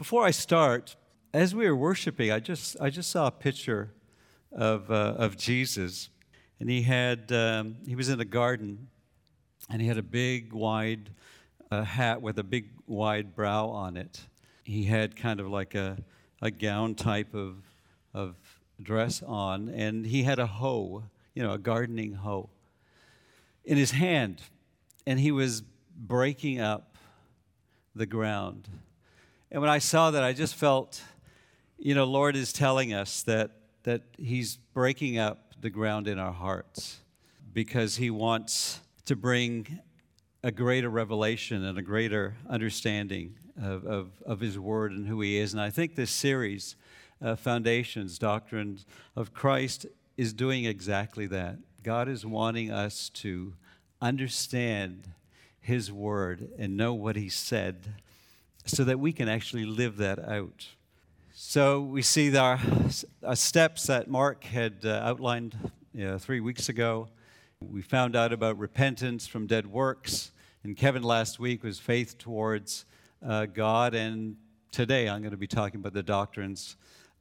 Before I start, as we were worshiping, I just saw a picture of Jesus, and he was in a garden, and he had a big wide hat with a big wide brow on it. He had kind of like a gown type of dress on, and he had a hoe, a gardening hoe, in his hand, and he was breaking up the ground. And when I saw that, I just felt, Lord is telling us that he's breaking up the ground in our hearts because he wants to bring a greater revelation and a greater understanding of his word and who he is. And I think this series, Foundations, Doctrines of Christ, is doing exactly that. God is wanting us to understand his word and know what he said so that we can actually live that out. So we see our steps that Mark had outlined 3 weeks ago. We found out about repentance from dead works, and Kevin last week was faith towards God, and today I'm going to be talking about the doctrines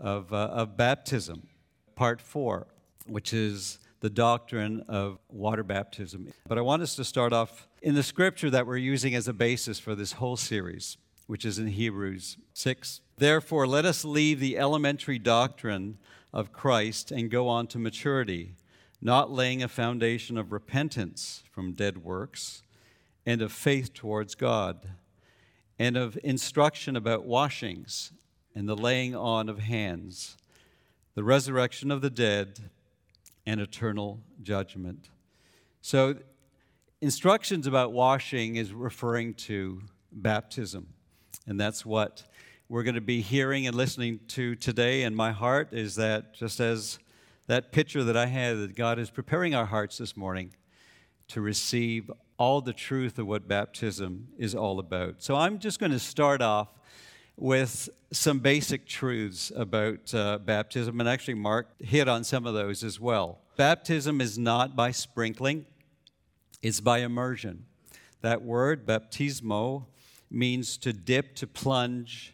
of baptism, part 4, which is the doctrine of water baptism. But I want us to start off in the scripture that we're using as a basis for this whole series, which is in Hebrews 6. Therefore, let us leave the elementary doctrine of Christ and go on to maturity, not laying a foundation of repentance from dead works and of faith towards God, and of instruction about washings and the laying on of hands, the resurrection of the dead, and eternal judgment. So, instructions about washing is referring to baptism. And that's what we're going to be hearing and listening to today. And my heart is that, just as that picture that I had, that God is preparing our hearts this morning to receive all the truth of what baptism is all about. So I'm just going to start off with some basic truths about baptism. And actually, Mark hit on some of those as well. Baptism is not by sprinkling, it's by immersion. That word, baptismo, means to dip, to plunge,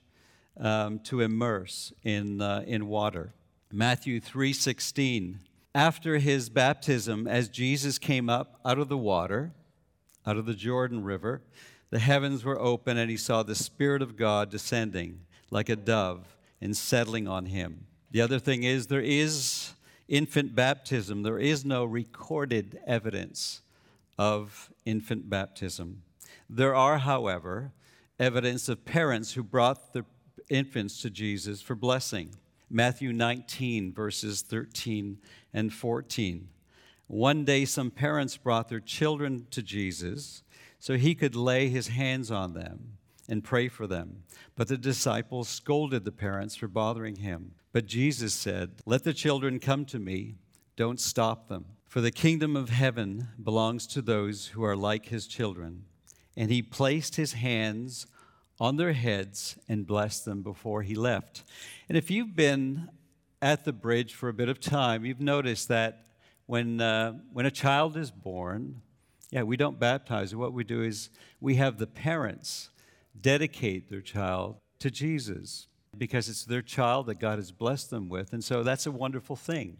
to immerse in water. Matthew 3:16. After his baptism, as Jesus came up out of the water, out of the Jordan River, the heavens were open, and he saw the Spirit of God descending like a dove and settling on him. The other thing is, there is infant baptism. There is no recorded evidence of infant baptism. There are, however, evidence of parents who brought the infants to Jesus for blessing. Matthew 19, verses 13 and 14. One day some parents brought their children to Jesus so he could lay his hands on them and pray for them. But the disciples scolded the parents for bothering him. But Jesus said, "Let the children come to me, don't stop them. For the kingdom of heaven belongs to those who are like his children." And he placed his hands on their heads and blessed them before he left. And if you've been at the bridge for a bit of time, you've noticed that when a child is born, we don't baptize. What we do is we have the parents dedicate their child to Jesus because it's their child that God has blessed them with. And so that's a wonderful thing,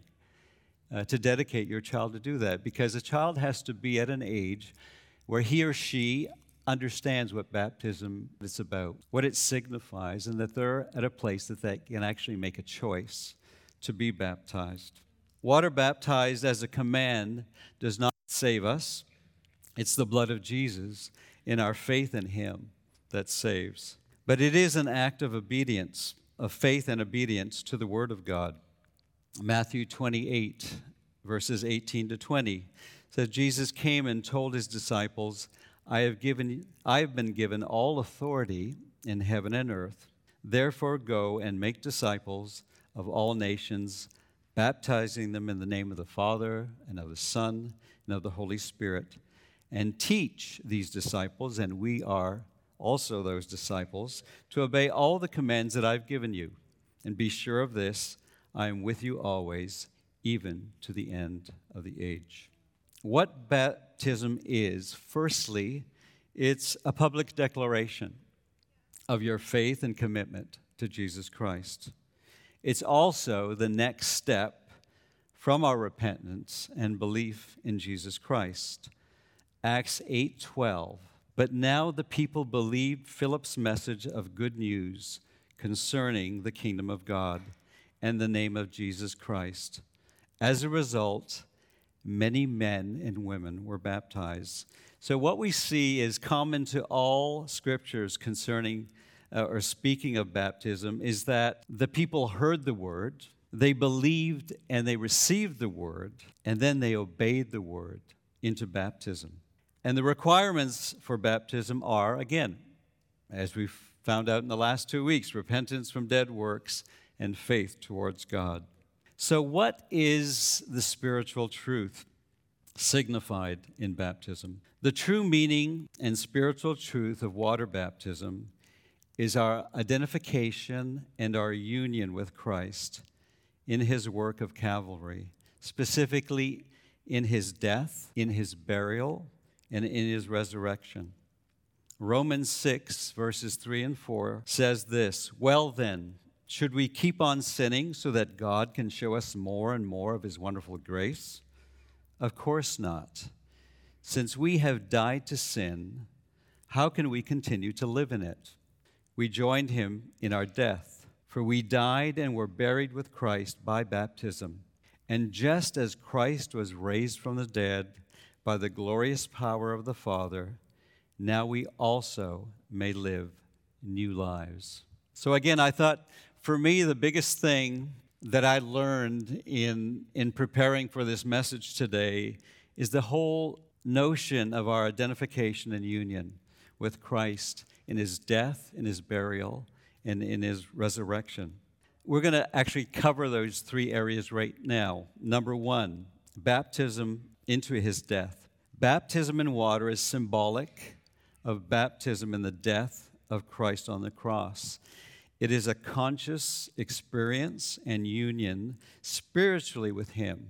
to dedicate your child to do that, because a child has to be at an age where he or she understands what baptism is about, what it signifies, and that they're at a place that they can actually make a choice to be baptized. Water baptized as a command does not save us. It's the blood of Jesus in our faith in him that saves. But it is an act of obedience, of faith and obedience to the word of God. Matthew 28, verses 18 to 20 says, Jesus came and told his disciples, I have been given all authority in heaven and earth. Therefore go and make disciples of all nations, baptizing them in the name of the Father and of the Son and of the Holy Spirit, and teach these disciples, and we are also those disciples, to obey all the commands that I've given you. And be sure of this, I am with you always, even to the end of the age. What baptism is, firstly, it's a public declaration of your faith and commitment to Jesus Christ. It's also the next step from our repentance and belief in Jesus Christ. Acts 8:12. But now the people believed Philip's message of good news concerning the kingdom of God and the name of Jesus Christ. As a result, many men and women were baptized. So what we see is common to all scriptures concerning or speaking of baptism is that the people heard the word, they believed and they received the word, and then they obeyed the word into baptism. And the requirements for baptism are, again, as we've found out in the last 2 weeks, repentance from dead works and faith towards God. So what is the spiritual truth signified in baptism? The true meaning and spiritual truth of water baptism is our identification and our union with Christ in his work of Calvary, specifically in his death, in his burial, and in his resurrection. Romans 6, verses 3 and 4 says this, "Well then, should we keep on sinning so that God can show us more and more of his wonderful grace? Of course not. Since we have died to sin, how can we continue to live in it? We joined him in our death, for we died and were buried with Christ by baptism. And just as Christ was raised from the dead by the glorious power of the Father, now we also may live new lives." So again, I thought for me the biggest thing that I learned in preparing for this message today is the whole notion of our identification and union with Christ in his death, in his burial, and in his resurrection. We're going to actually cover those three areas right now. Number one, baptism into his death. Baptism in water is symbolic of baptism in the death of Christ on the cross. It is a conscious experience and union spiritually with him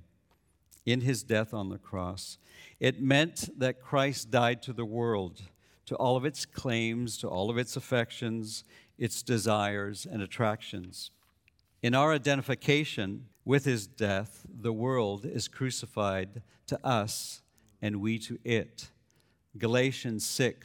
in his death on the cross. It meant that Christ died to the world, to all of its claims, to all of its affections, its desires and attractions. In our identification with his death, the world is crucified to us and we to it. Galatians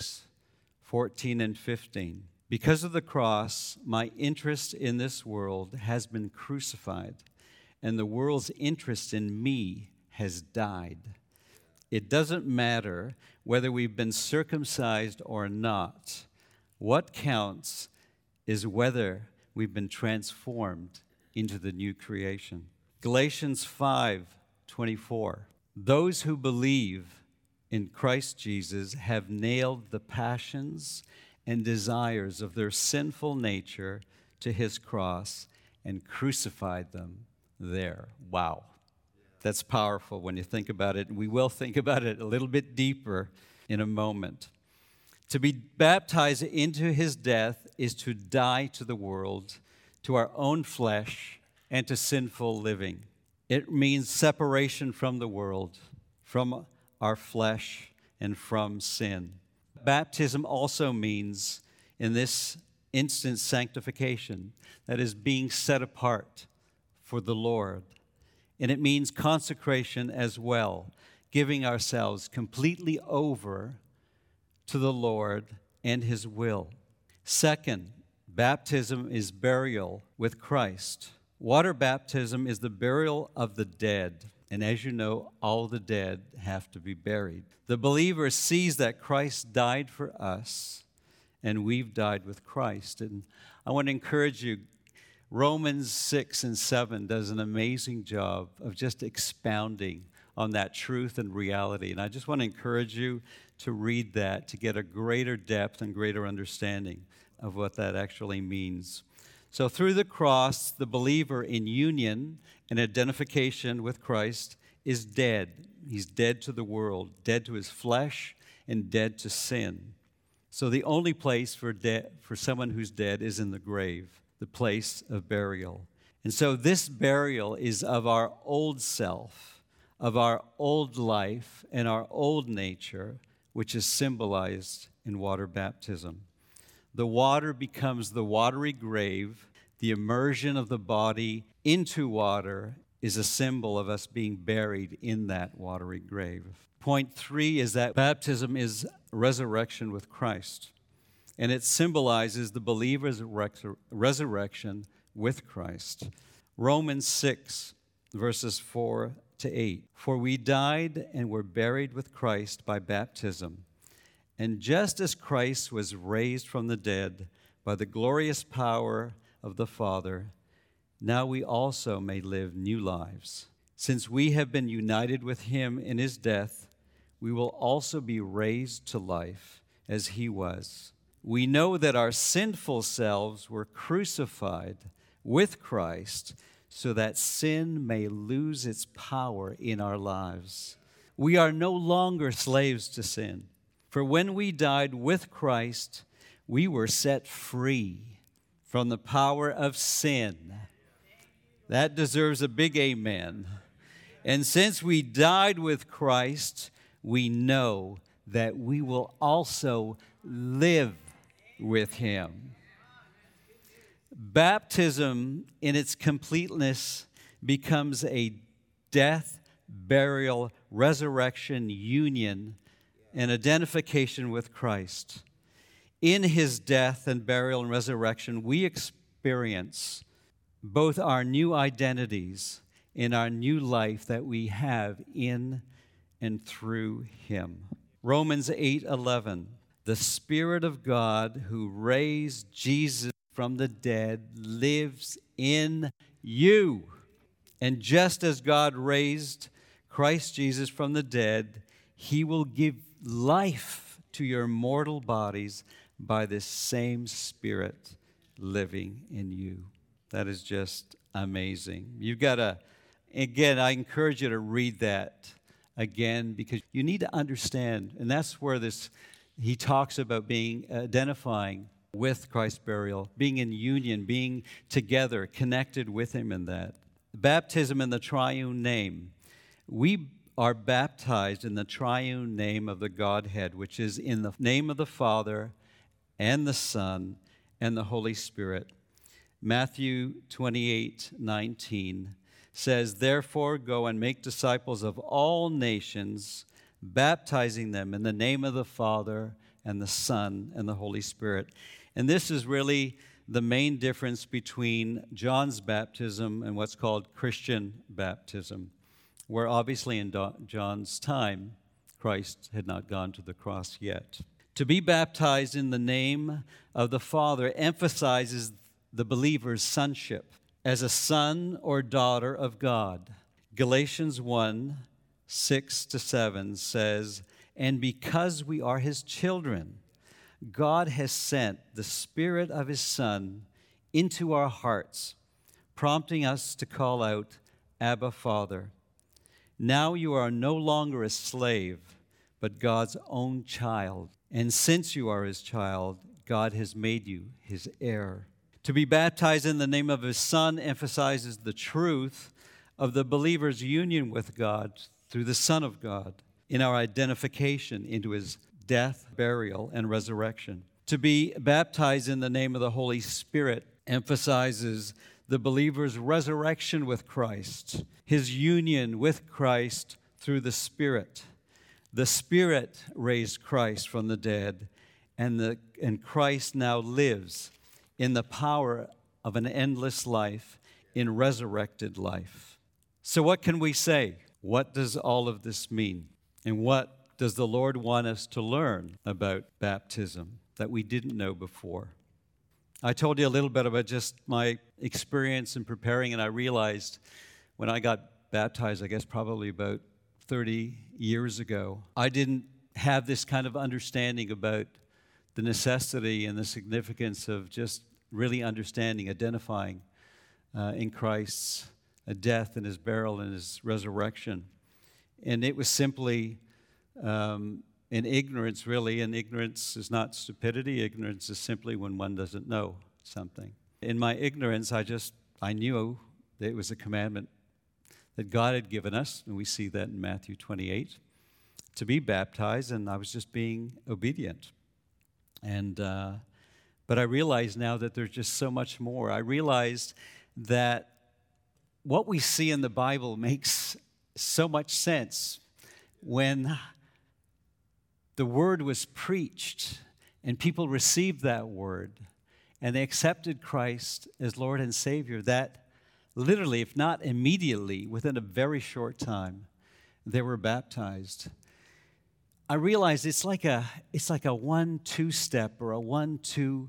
6:14 and 15. Because of the cross, my interest in this world has been crucified, and the world's interest in me has died. It doesn't matter whether we've been circumcised or not. What counts is whether we've been transformed into the new creation. Galatians 5:24. Those who believe in Christ Jesus have nailed the passions and desires of their sinful nature to his cross and crucified them there. Wow. That's powerful when you think about it. We will think about it a little bit deeper in a moment. To be baptized into his death is to die to the world, to our own flesh, and to sinful living. It means separation from the world, from our flesh, and from sin. Baptism also means, in this instance, sanctification, that is, being set apart for the Lord. And it means consecration as well, giving ourselves completely over to the Lord and his will. Second, baptism is burial with Christ. Water baptism is the burial of the dead. And as you know, all the dead have to be buried. The believer sees that Christ died for us, and we've died with Christ. And I want to encourage you, Romans 6 and 7 does an amazing job of just expounding on that truth and reality. And I just want to encourage you to read that to get a greater depth and greater understanding of what that actually means. So through the cross, the believer in union and identification with Christ is dead. He's dead to the world, dead to his flesh, and dead to sin. So the only place for someone who's dead is in the grave, the place of burial. And so this burial is of our old self, of our old life, and our old nature, which is symbolized in water baptism. The water becomes the watery grave. The immersion of the body into water is a symbol of us being buried in that watery grave. Point 3 is that baptism is resurrection with Christ, and it symbolizes the believer's resurrection with Christ. Romans 6, verses 4 to 8. For we died and were buried with Christ by baptism. And just as Christ was raised from the dead by the glorious power of the Father, now we also may live new lives. Since we have been united with him in his death, we will also be raised to life as he was. We know that our sinful selves were crucified with Christ so that sin may lose its power in our lives. We are no longer slaves to sin. For when we died with Christ, we were set free from the power of sin. That deserves a big amen. And since we died with Christ, we know that we will also live with him. Baptism in its completeness becomes a death, burial, resurrection union and identification with Christ. In his death and burial and resurrection, we experience both our new identities in our new life that we have in and through him. Romans 8:11, the Spirit of God who raised Jesus from the dead lives in you. And just as God raised Christ Jesus from the dead, he will give life to your mortal bodies by this same Spirit living in you. That is just amazing. You've got to, again, I encourage you to read that again because you need to understand, and that's where he talks about identifying with Christ's burial, being in union, being together, connected with him in that. Baptism in the triune name. We are baptized in the triune name of the Godhead, which is in the name of the Father and the Son and the Holy Spirit. Matthew 28:19 says, therefore go and make disciples of all nations, baptizing them in the name of the Father and the Son and the Holy Spirit. And this is really the main difference between John's baptism and what's called Christian baptism, where obviously in John's time, Christ had not gone to the cross yet. To be baptized in the name of the Father emphasizes the believer's sonship as a son or daughter of God. Galatians 1:6-7 says, and because we are his children, God has sent the Spirit of his Son into our hearts, prompting us to call out, Abba, Father. Now you are no longer a slave, but God's own child. And since you are his child, God has made you his heir. To be baptized in the name of his Son emphasizes the truth of the believer's union with God through the Son of God in our identification into his death, burial, and resurrection. To be baptized in the name of the Holy Spirit emphasizes the believer's resurrection with Christ, his union with Christ through the Spirit. The Spirit raised Christ from the dead, and Christ now lives in the power of an endless life, in resurrected life. So what can we say? What does all of this mean? And what does the Lord want us to learn about baptism that we didn't know before? I told you a little bit about just my experience in preparing, and I realized when I got baptized, I guess probably about 30 years ago, I didn't have this kind of understanding about the necessity and the significance of just really understanding, identifying in Christ's death and his burial and his resurrection. And it was simply in ignorance, really, and ignorance is not stupidity. Ignorance is simply when one doesn't know something. In my ignorance, I knew that it was a commandment that God had given us, and we see that in Matthew 28, to be baptized, and I was just being obedient. And But I realize now that there's just so much more. I realized that what we see in the Bible makes so much sense. When the word was preached and people received that word and they accepted Christ as Lord and Savior, that literally, if not immediately, within a very short time, they were baptized. I realized it's like a 1-2 step or a 1-2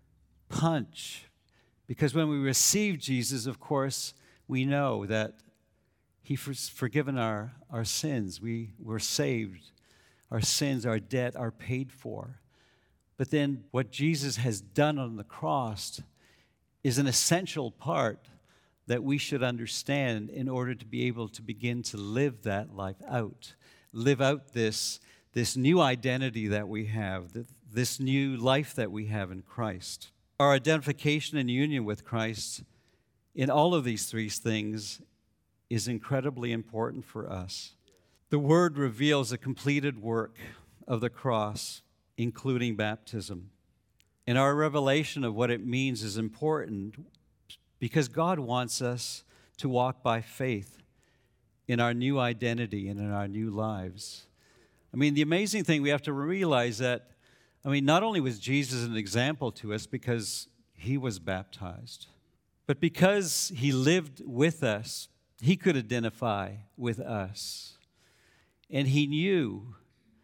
punch. Because when we receive Jesus, of course, we know that He's forgiven our sins. We were saved. Our sins, our debt are paid for. But then what Jesus has done on the cross is an essential part that we should understand in order to be able to begin to live that life out. Live out this new identity that we have, this new life that we have in Christ. Our identification and union with Christ in all of these three things is incredibly important for us. The Word reveals the completed work of the cross, including baptism. And our revelation of what it means is important because God wants us to walk by faith in our new identity and in our new lives. I mean, the amazing thing, we have to realize that, not only was Jesus an example to us because He was baptized, but because He lived with us, He could identify with us. And He knew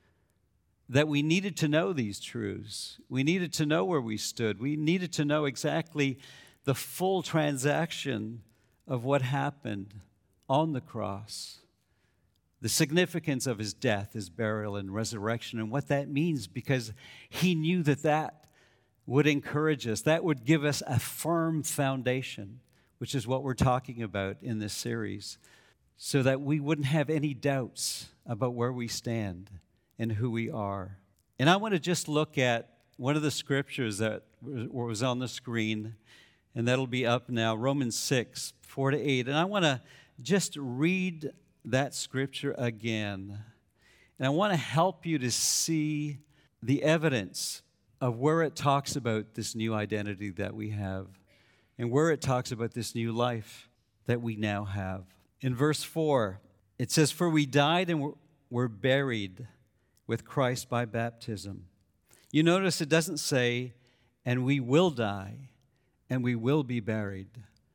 that we needed to know these truths. We needed to know where we stood. We needed to know exactly the full transaction of what happened on the cross, the significance of His death, His burial, and resurrection, and what that means, because He knew that would encourage us. That would give us a firm foundation, which is what we're talking about in this series, so that we wouldn't have any doubts about where we stand and who we are. And I want to just look at one of the scriptures that was on the screen, and that'll be up now, Romans 6, 4-8. And I want to just read that scripture again. And I want to help you to see the evidence of where it talks about this new identity that we have and where it talks about this new life that we now have. In verse 4, it says, "For we died and were buried with Christ by baptism." You notice it doesn't say, "and we will die and we will be buried."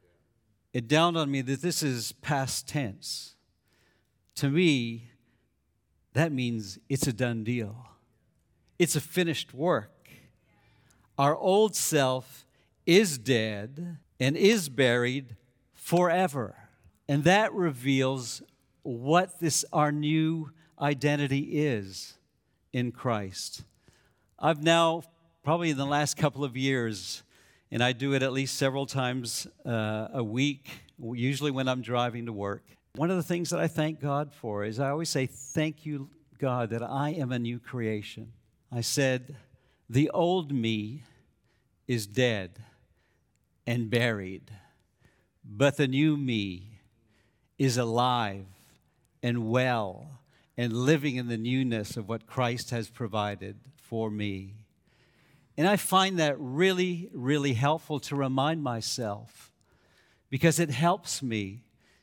It dawned on me that this is past tense. To me, that means it's a done deal. It's a finished work. Our old self is dead and is buried forever. And that reveals what our new identity is in Christ. I've now, probably in the last couple of years, and I do it at least several times a week, usually when I'm driving to work. One of the things that I thank God for is I always say, "Thank you, God, that I am a new creation." I said, the old me is dead and buried, but the new me is alive and well and living in the newness of what Christ has provided for me. And I find that really, really helpful to remind myself, because it helps me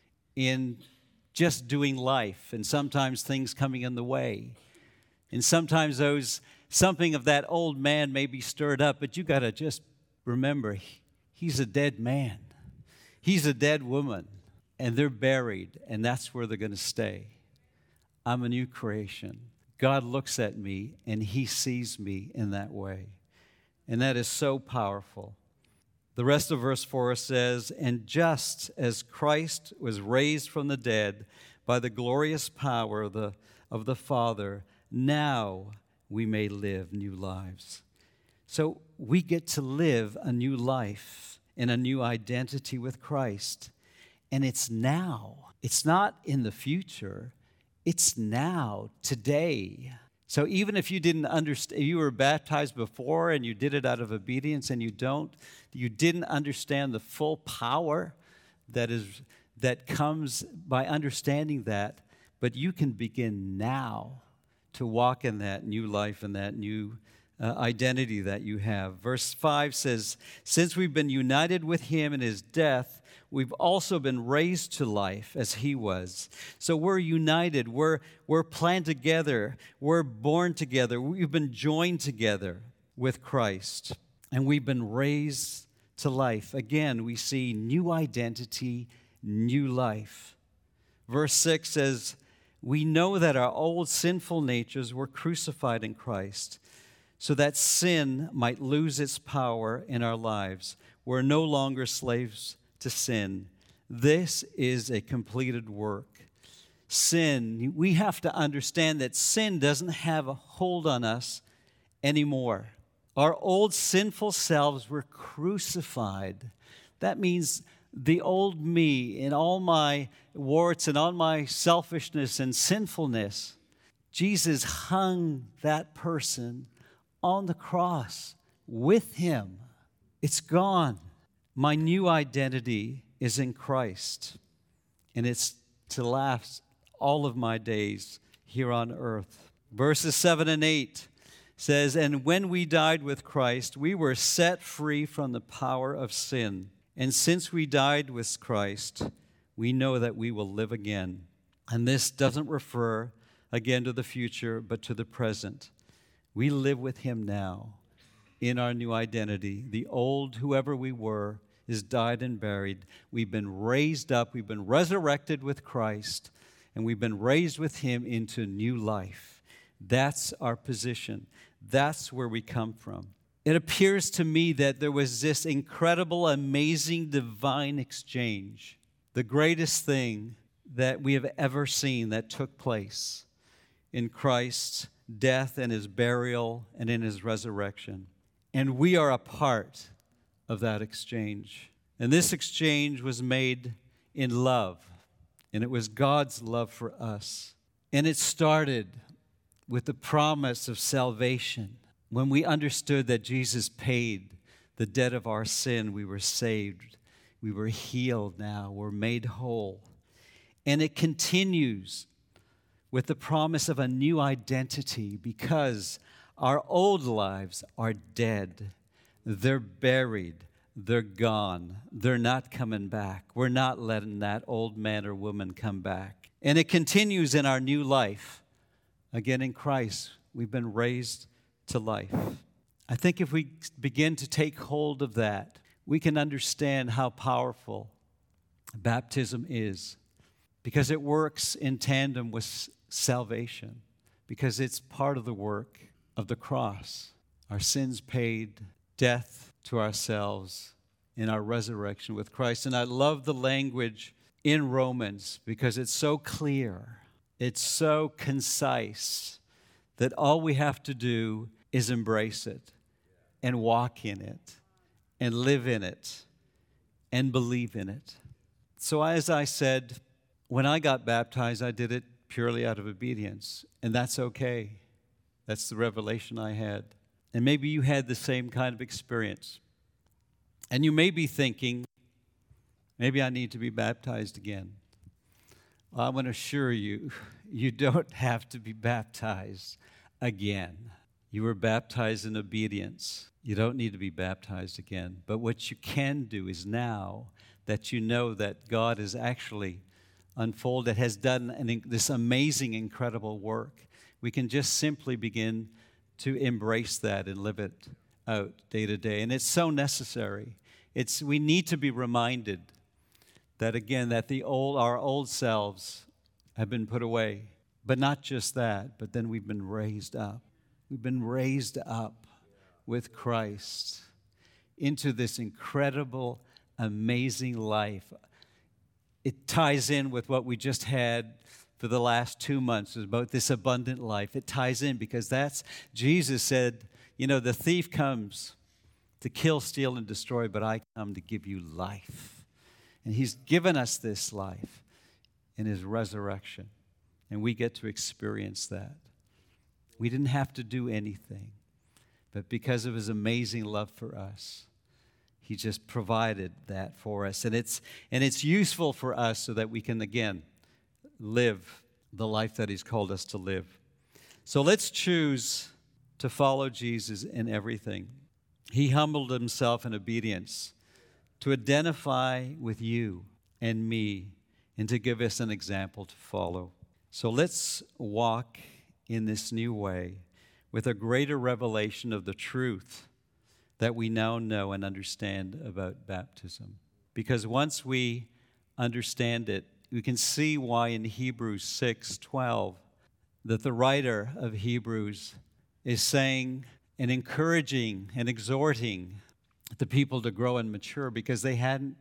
in just doing life, and sometimes things coming in the way. And sometimes something of that old man may be stirred up, but you got to just remember, he's a dead man. He's a dead woman, and they're buried, and that's where they're going to stay. I'm a new creation. God looks at me, and He sees me in that way. And that is so powerful. The rest of verse 4 says, "And just as Christ was raised from the dead by the glorious power of the Father, now we may live new lives." So we get to live a new life and a new identity with Christ. And it's now. It's not in the future. It's now, today. So even if you didn't understand, you were baptized before and you did it out of obedience and you didn't understand the full power that comes by understanding that, but you can begin now to walk in that new life and that new identity that you have. Verse 5 says, since we've been united with him in his death, we've also been raised to life as he was. So we're united. We're planned together. We're born together. We've been joined together with Christ. And we've been raised to life. Again, we see new identity, new life. Verse 6 says, we know that our old sinful natures were crucified in Christ, so that sin might lose its power in our lives. We're no longer slaves to sin. This is a completed work. Sin, we have to understand that sin doesn't have a hold on us anymore. Our old sinful selves were crucified. That means the old me and all my warts and all my selfishness and sinfulness, Jesus hung that person on the cross with him. It's gone. My new identity is in Christ, and it's to last all of my days here on earth. Verses 7 and 8 says, and when we died with Christ, we were set free from the power of sin. And since we died with Christ, we know that we will live again. And this doesn't refer again to the future, but to the present. We live with him now in our new identity. The old, whoever we were, is died and buried. We've been raised up. We've been resurrected with Christ, and we've been raised with him into new life. That's our position. That's where we come from. It appears to me that there was this incredible, amazing, divine exchange, the greatest thing that we have ever seen that took place in Christ's death and his burial and in his resurrection. And we are a part of that exchange. And this exchange was made in love, and it was God's love for us. And it started with the promise of salvation. When we understood that Jesus paid the debt of our sin, we were saved. We were healed now. We're made whole. And it continues with the promise of a new identity because our old lives are dead. They're buried. They're gone. They're not coming back. We're not letting that old man or woman come back. And it continues in our new life. Again, in Christ, we've been raised to life. I think if we begin to take hold of that, we can understand how powerful baptism is because it works in tandem with salvation, because it's part of the work of the cross. Our sins paid, death to ourselves in our resurrection with Christ. And I love the language in Romans because it's so clear, it's so concise that all we have to do is embrace it and walk in it and live in it and believe in it. So as I said, when I got baptized, I did it purely out of obedience, and that's okay. That's the revelation I had. And maybe you had the same kind of experience. And you may be thinking, maybe I need to be baptized again. Well, I want to assure you, you don't have to be baptized again. You were baptized in obedience. You don't need to be baptized again. But what you can do is now that you know that God has actually unfolded, has done this amazing, incredible work, we can just simply begin to embrace that and live it out day to day. And it's so necessary. We need to be reminded that, again, that our old selves have been put away. But not just that, but then we've been raised up. We've been raised up with Christ into this incredible, amazing life. It ties in with what we just had for the last 2 months about this abundant life. It ties in because Jesus said, the thief comes to kill, steal, and destroy, but I come to give you life. And he's given us this life in his resurrection, and we get to experience that. We didn't have to do anything, but because of his amazing love for us, he just provided that for us. And it's useful for us so that we can, again, live the life that he's called us to live. So let's choose to follow Jesus in everything. He humbled himself in obedience to identify with you and me and to give us an example to follow. So let's walk in this new way with a greater revelation of the truth that we now know and understand about baptism. Because once we understand it, we can see why in Hebrews 6:12 that the writer of Hebrews is saying and encouraging and exhorting the people to grow and mature, because they hadn't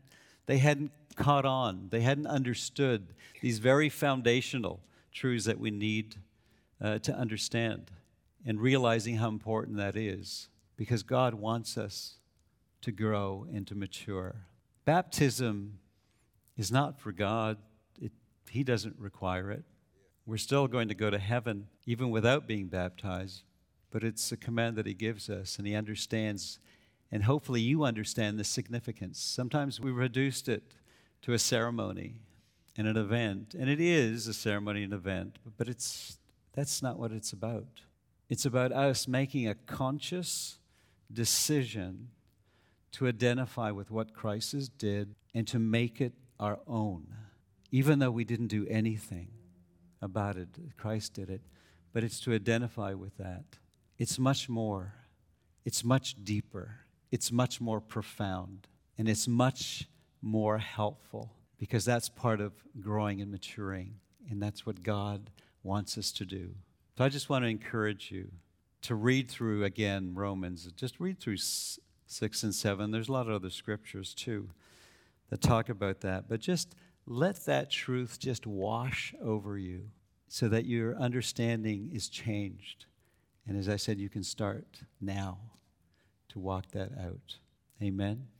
caught on. They hadn't understood these very foundational truths that we need to understand, and realizing how important that is, because God wants us to grow and to mature. Baptism is not for God. He doesn't require it. We're still going to go to heaven even without being baptized, but it's a command that he gives us, and he understands, and hopefully you understand the significance. Sometimes we reduced it to a ceremony and an event, and it is a ceremony and event, but that's not what it's about. It's about us making a conscious decision to identify with what Christ has did and to make it our own, even though we didn't do anything about it. Christ did it, but it's to identify with that. It's much more. It's much deeper. It's much more profound, and it's much more helpful, because that's part of growing and maturing, and that's what God wants us to do. So I just want to encourage you to read through again Romans. Just read through 6 and 7. There's a lot of other scriptures too that talk about that, but just let that truth just wash over you so that your understanding is changed. And as I said, you can start now to walk that out. Amen.